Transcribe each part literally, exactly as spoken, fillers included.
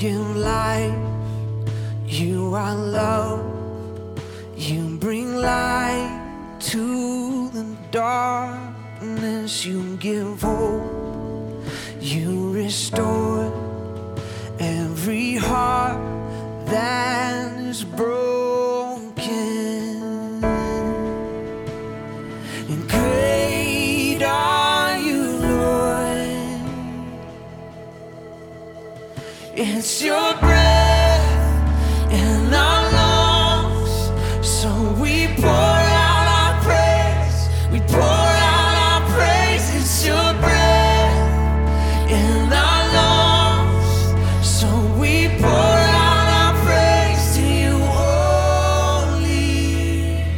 give life, you are love. You bring light to the darkness. You give hope, you restore every heart that is broken. And great are you, Lord. It's your breath in our lungs, so we pour out our praise. We pour out our praise. It's your breath in our lungs, so we pour out our praise to you only.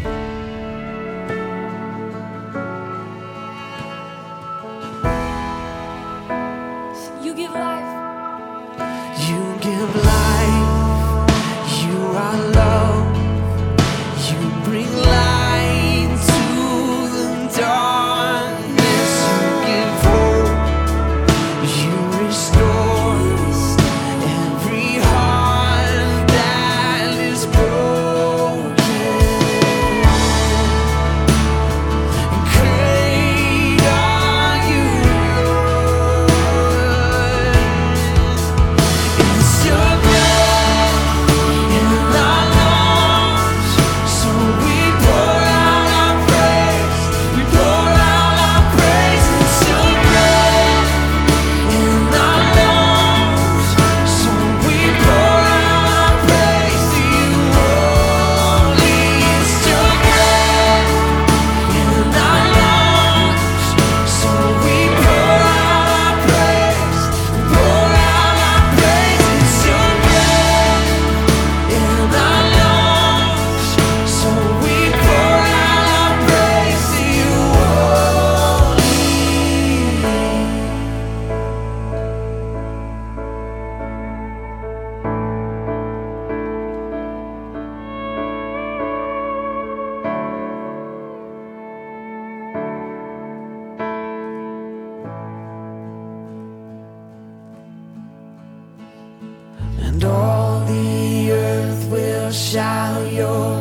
You give life. You give life, you are love. You bring light to the darkness. You give hope, you restore every heart that is broken. Great are you, Lord. It's your breath in our lungs, so we pour out our praise. We pour out our praise. It's your breath in our lungs, so we pour out our praise to you only. It's your breath in our lungs, so we pour out our praise. We pour out our praise. It's your breath in our lungs, so we pour out our praise to you only. And all the earth will shout your